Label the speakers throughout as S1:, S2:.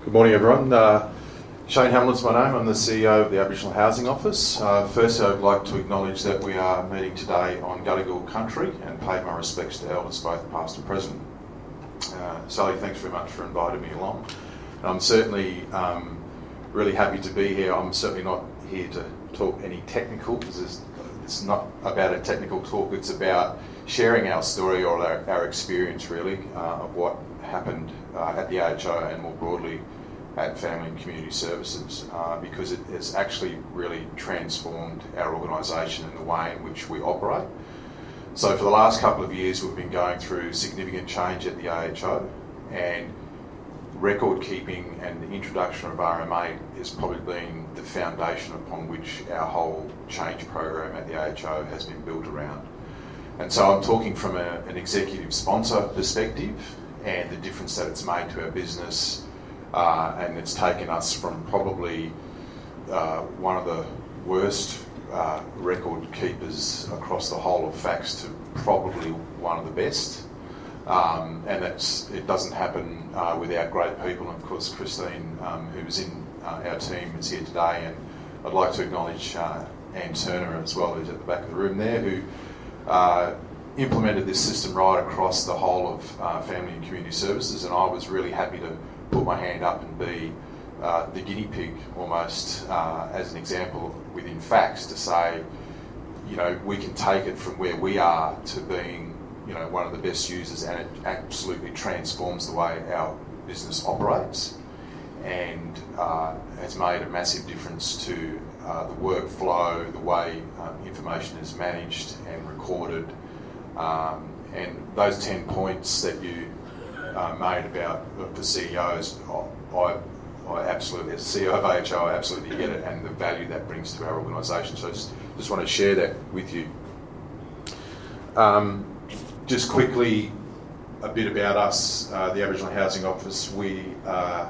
S1: Good morning, everyone. Shane Hamlin's my name. I'm the CEO of the Aboriginal Housing Office. Firstly, I'd like to acknowledge that we are meeting today on Gadigal country and pay my respects to elders, both past and present. Sally, thanks very much for inviting me along. I'm certainly really happy to be here. I'm certainly not here to talk any technical, because it's not about a technical talk. It's about sharing our story or our experience, really, of what happened at the AHO and more broadly at Family and Community Services, because it has actually really transformed our organisation and the way in which we operate. So for the last couple of years, we've been going through significant change at the AHO, and record keeping and the introduction of RMA has probably been the foundation upon which our whole change program at the AHO has been built around. And so I'm talking from an executive sponsor perspective and the difference that it's made to our business, and it's taken us from probably one of the worst record keepers across the whole of FACTS to probably one of the best. And it doesn't happen without great people. And of course, Christine, who's in our team, is here today. And I'd like to acknowledge Anne Turner as well, who's at the back of the room there, who implemented this system right across the whole of Family and Community Services. And I was really happy to put my hand up and be the guinea pig almost as an example within FACTS to say, you know, we can take it from where we are to being, you know, one of the best users, and it absolutely transforms the way our business operates, and has made a massive difference to the workflow, the way information is managed and recorded, and those 10 points that you made about the CEOs, I absolutely, as CEO of AHO, I absolutely get it, and the value that brings to our organisation. So I just want to share that with you. Just quickly, a bit about us, the Aboriginal Housing Office. We are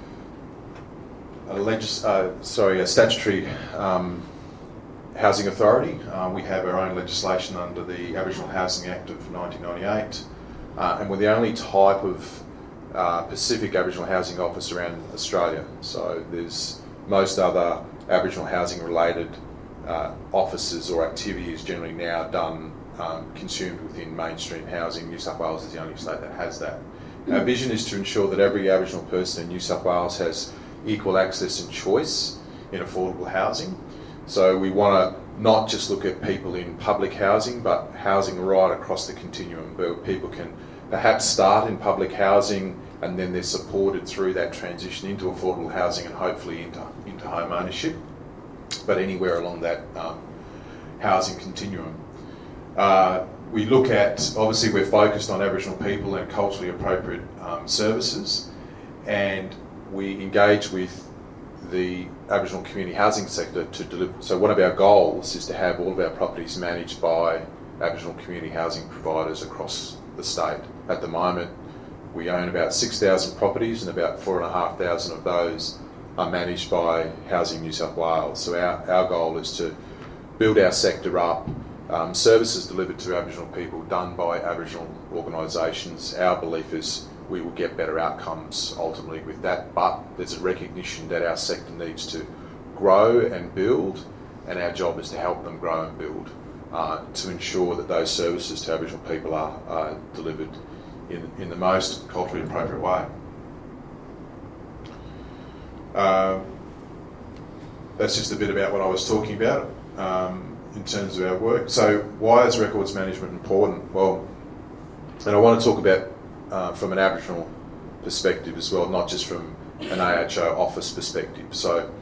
S1: a statutory housing authority. We have our own legislation under the Aboriginal Housing Act of 1998, and we're the only type of Pacific Aboriginal Housing Office around Australia. So there's most other Aboriginal housing related offices or activities generally now done consumed within mainstream housing. New South Wales is the only state that has that. Our vision is to ensure that every Aboriginal person in New South Wales has equal access and choice in affordable housing. So we want to not just look at people in public housing, but housing right across the continuum, where people can perhaps start in public housing and then they're supported through that transition into affordable housing and hopefully into home ownership, but anywhere along that housing continuum. We look at, obviously we're focused on Aboriginal people and culturally appropriate services, and we engage with the Aboriginal community housing sector to deliver. So one of our goals is to have all of our properties managed by Aboriginal community housing providers across the state. At the moment, we own about 6,000 properties, and about 4,500 of those are managed by Housing New South Wales. So our goal is to build our sector up, services delivered to Aboriginal people done by Aboriginal organisations. Our belief is we will get better outcomes ultimately with that, but there's a recognition that our sector needs to grow and build, and our job is to help them grow and build to ensure that those services to Aboriginal people are delivered in the most culturally appropriate way. That's just a bit about what I was talking about in terms of our work. So why is records management important? Well, and I want to talk about from an Aboriginal perspective as well, not just from an AHO office perspective. So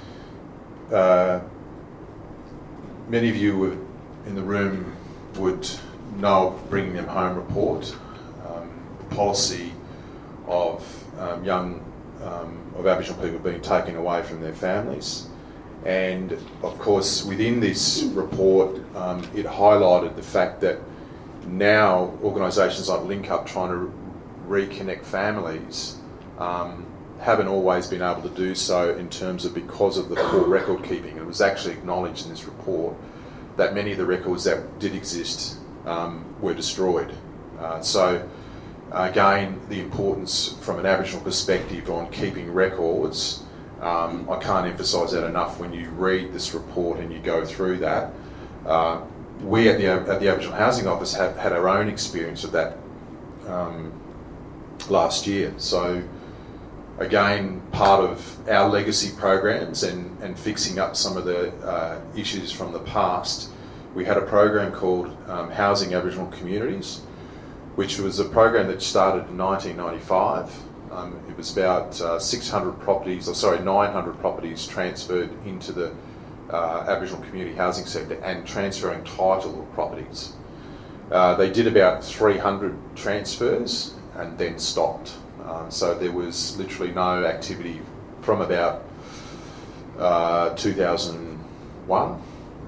S1: many of you in the room would know of Bringing Them Home report, the policy of young of Aboriginal people being taken away from their families. And of course, within this report, it highlighted the fact that now organisations like Link Up trying to reconnect families haven't always been able to do so in terms of because of the poor record keeping. It was actually acknowledged in this report that many of the records that did exist were destroyed. So Again, the importance from an Aboriginal perspective on keeping records, I can't emphasise that enough when you read this report and you go through that. We at the Aboriginal Housing Office have had our own experience of that last year. So again, part of our legacy programs and fixing up some of the issues from the past, we had a program called Housing Aboriginal Communities, which was a program that started in 1995. It was about 900 properties transferred into the Aboriginal community housing sector and transferring title of properties. They did about 300 transfers and then stopped. So there was literally no activity from about 2001.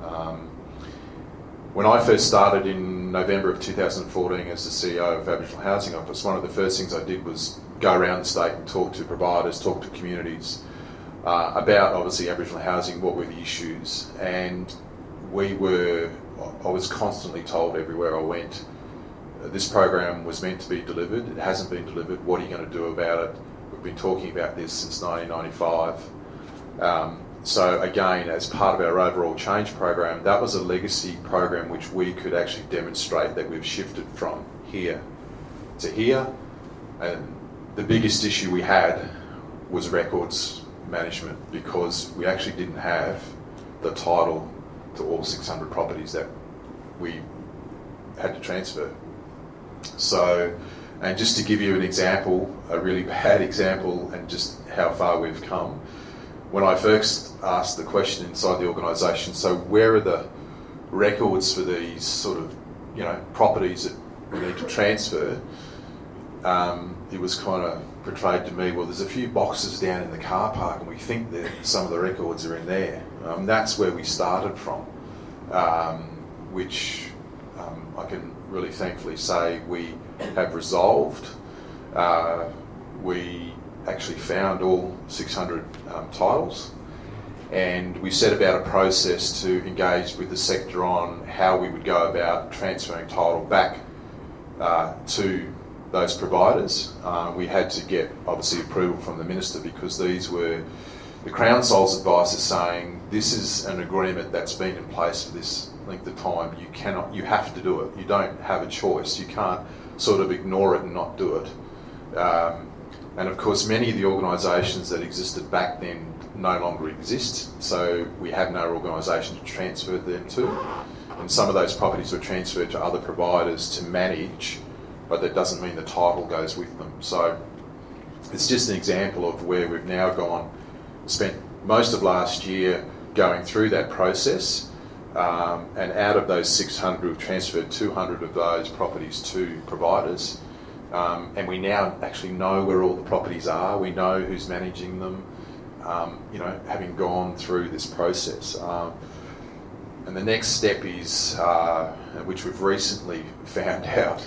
S1: When I first started in November of 2014 as the CEO of Aboriginal Housing Office, one of the first things I did was go around the state and talk to providers, talk to communities about obviously Aboriginal housing, what were the issues. And I was constantly told everywhere I went, this program was meant to be delivered, it hasn't been delivered, what are you going to do about it? We've been talking about this since 1995. So again, as part of our overall change program, that was a legacy program which we could actually demonstrate that we've shifted from here to here. And the biggest issue we had was records management, because we actually didn't have the title to all 600 properties that we had to transfer. So, and just to give you an example, a really bad example, and just how far we've come, when I first asked the question inside the organisation, so where are the records for these sort of, properties that we need to transfer, it was kind of portrayed to me, well, there's a few boxes down in the car park and we think that some of the records are in there. That's where we started from, which I can really thankfully say we have resolved. We actually found all 600 titles, and we set about a process to engage with the sector on how we would go about transferring title back to those providers. We had to get obviously approval from the Minister, because these were the Crown Sol's advice is saying this is an agreement that's been in place for this length of time. You have to do it. You don't have a choice. You can't sort of ignore it and not do it. And of course, many of the organisations that existed back then no longer exist, so we have no organisation to transfer them to. And some of those properties were transferred to other providers to manage, but that doesn't mean the title goes with them. So it's just an example of where we've now spent most of last year going through that process, and out of those 600, we've transferred 200 of those properties to providers. And we now actually know where all the properties are. We know who's managing them, having gone through this process. And the next step is, which we've recently found out,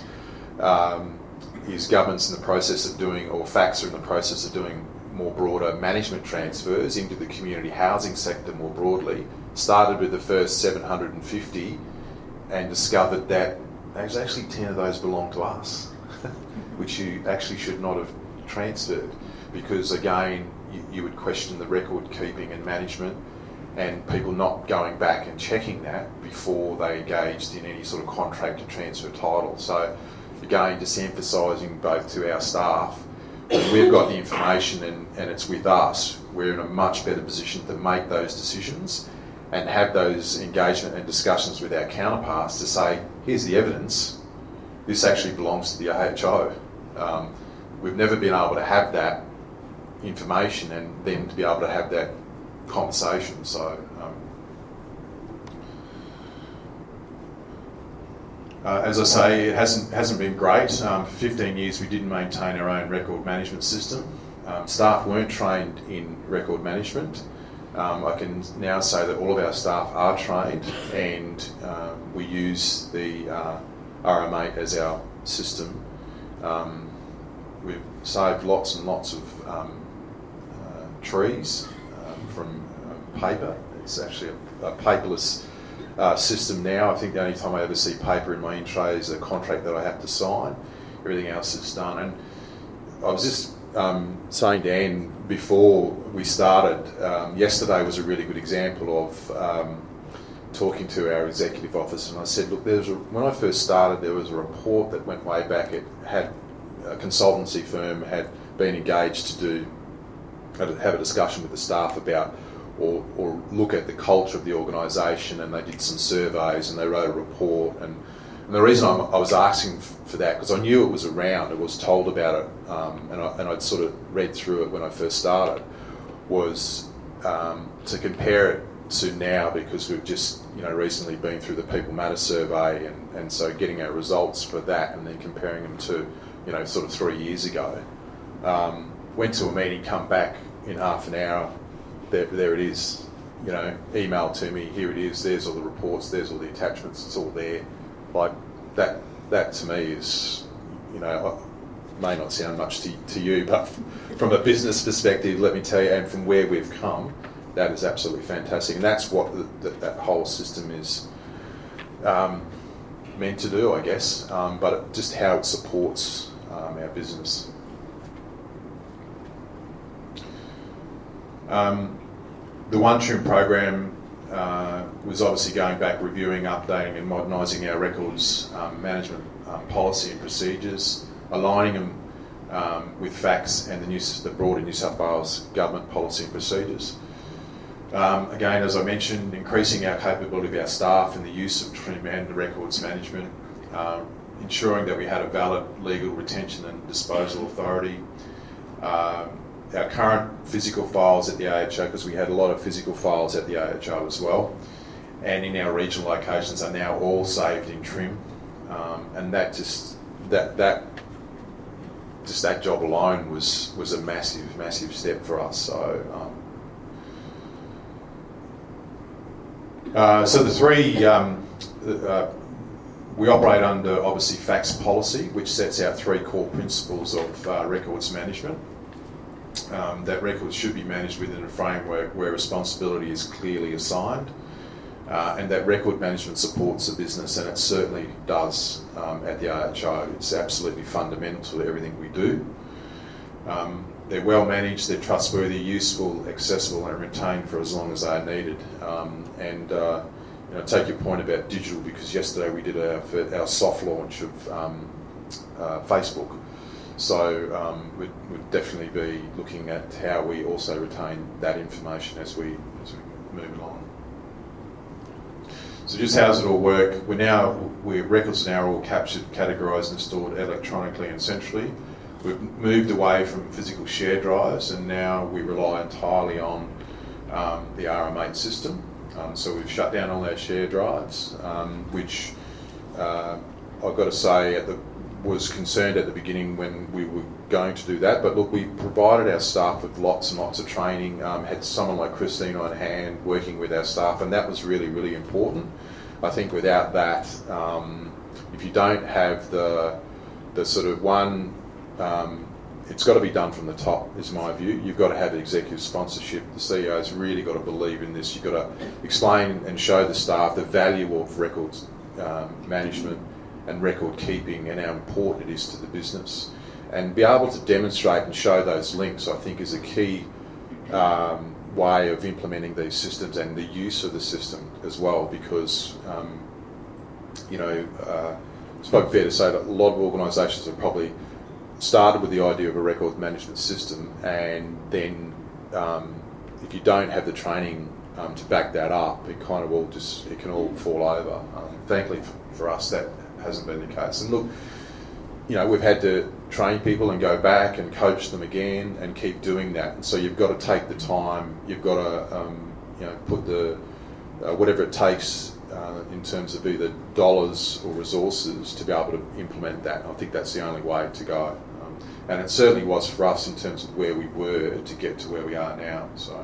S1: is government's in the process of doing, or FACTS are in the process of doing more broader management transfers into the community housing sector more broadly. Started with the first 750 and discovered that there's actually 10 of those belong to us, which you actually should not have transferred, because again, you would question the record keeping and management, and people not going back and checking that before they engaged in any sort of contract to transfer title. So again, just emphasising both to our staff, when we've got the information and it's with us, we're in a much better position to make those decisions and have those engagement and discussions with our counterparts to say, here's the evidence, this actually belongs to the AHO. We've never been able to have that information and then to be able to have that conversation. So as I say, it hasn't been great. For 15 years we didn't maintain our own record management system. Staff weren't trained in record management. I can now say that all of our staff are trained, and we use the RM8 as our system. We've saved lots and lots of trees from paper. It's actually a paperless system now. I think the only time I ever see paper in my in tray is a contract that I have to sign. everything else is done. And I was just saying to Anne before we started, yesterday was a really good example of talking to our executive officer, and I said, look, when I first started, there was a report that went way back. It had a consultancy firm had been engaged to have a discussion with the staff about or look at the culture of the organisation, and they did some surveys and they wrote a report. And the reason I was asking for that, because I knew it was around, I was told about it, and I'd sort of read through it when I first started, was to compare it to now, because we've just recently been through the People Matter survey, and so getting our results for that and then comparing them to sort of 3 years ago. Went to a meeting, come back in half an hour, there it is, email to me, here it is, there's all the reports, there's all the attachments, it's all there. Like that to me is, may not sound much to you, but from a business perspective, let me tell you, and from where we've come, that is absolutely fantastic. And that's what that whole system is meant to do, I guess, but just how it supports our business. The One TRIM program was obviously going back, reviewing, updating and modernising our records management policy and procedures, aligning them with facts and the broader New South Wales government policy and procedures. Again, as I mentioned, increasing our capability of our staff in the use of TRIM and the records management, ensuring that we had a valid legal retention and disposal authority. Our current physical files at the AHO, because we had a lot of physical files at the AHO as well, and in our regional locations are now all saved in TRIM, and that job alone was a massive step for us. So the three, we operate under obviously FACTS policy, which sets out three core principles of records management. That records should be managed within a framework where responsibility is clearly assigned, and that record management supports the business, and it certainly does at the AHO. It's absolutely fundamental to everything we do. They're well managed, they're trustworthy, useful, accessible and retained for as long as they are needed. Take your point about digital, because yesterday we did our soft launch of Facebook. So we'd definitely be looking at how we also retain that information as we move along. So just how does it all work? Records are now all captured, categorised and stored electronically and centrally. We've moved away from physical share drives, and now we rely entirely on the RM8 system. So we've shut down all our share drives, which I've got to say was concerned at the beginning when we were going to do that. But look, we provided our staff with lots and lots of training, had someone like Christine on hand working with our staff, and that was really, really important. I think without that, if you don't have the sort of one, it's got to be done from the top, is my view. You've got to have executive sponsorship. The CEO's really got to believe in this. You've got to explain and show the staff the value of records management and record keeping and how important it is to the business. And be able to demonstrate and show those links, I think, is a key way of implementing these systems and the use of the system as well, because, it's probably fair to say that a lot of organisations have probably started with the idea of a record management system, and then if you don't have the training to back that up, it kind of it can all fall over. Thankfully for us, that hasn't been the case. And look, we've had to train people and go back and coach them again and keep doing that. And so you've got to take the time. You've got to put the whatever it takes in terms of either dollars or resources to be able to implement that. And I think that's the only way to go. And it certainly was for us in terms of where we were to get to where we are now. So,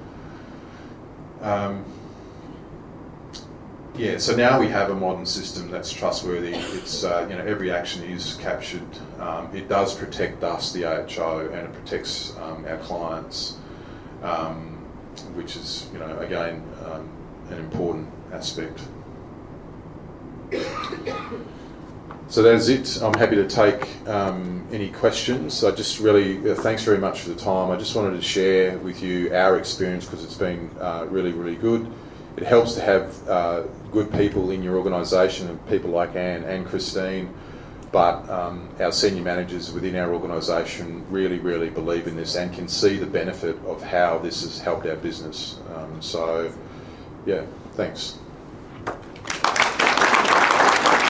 S1: so now we have a modern system that's trustworthy. It's every action is captured. It does protect us, the AHO, and it protects our clients, which is again an important aspect. So that's it. I'm happy to take any questions. I just really, thanks very much for the time. I just wanted to share with you our experience because it's been really, really good. It helps to have good people in your organisation and people like Anne and Christine, but our senior managers within our organisation really, really believe in this and can see the benefit of how this has helped our business. So, yeah, thanks.